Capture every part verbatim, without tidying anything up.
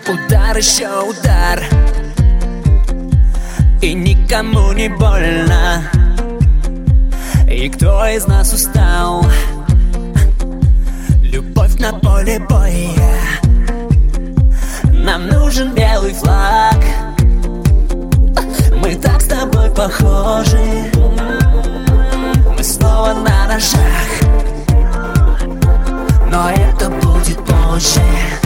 Удар, еще удар, и никому не больно. И кто из нас устал? Любовь на поле боя. Нам нужен белый флаг. Мы так с тобой похожи. Мы снова на ножах, но это будет позже.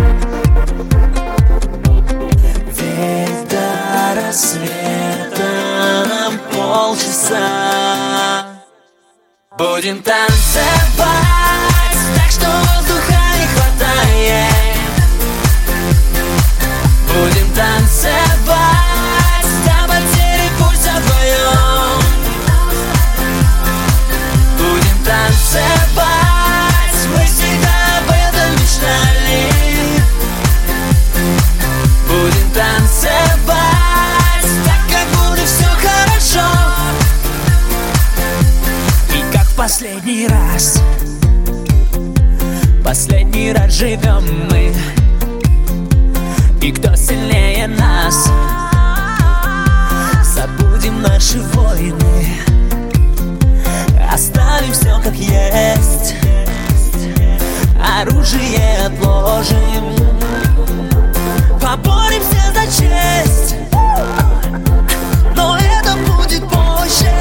Ведь до рассвета нам полчаса. Будем танцевать, так что воздуха не хватает. Будем танцевать до потери пульса вдвоем. Будем танцевать, мы всегда об этом мечтали. Будем танцевать, так как будет все хорошо. И как в последний раз, последний раз живем мы. И кто сильнее нас? Забудем наши войны, оставим все как есть. Оружие отложим, поборемся за честь. Но это будет позже.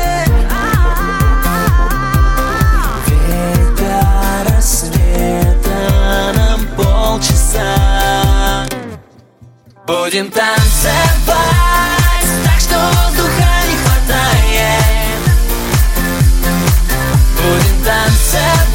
Ведь до рассвета нам полчаса. Будем танцевать, так что воздуха не хватает. Будем танцевать.